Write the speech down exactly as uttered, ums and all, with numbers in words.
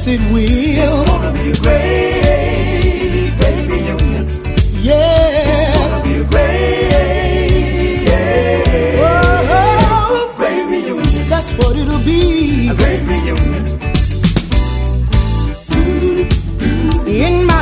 Yes, it will. It's gonna be a great, great reunion. Yes. It's gonna be a great, Whoa. great reunion. That's what it'll be. A great reunion. In my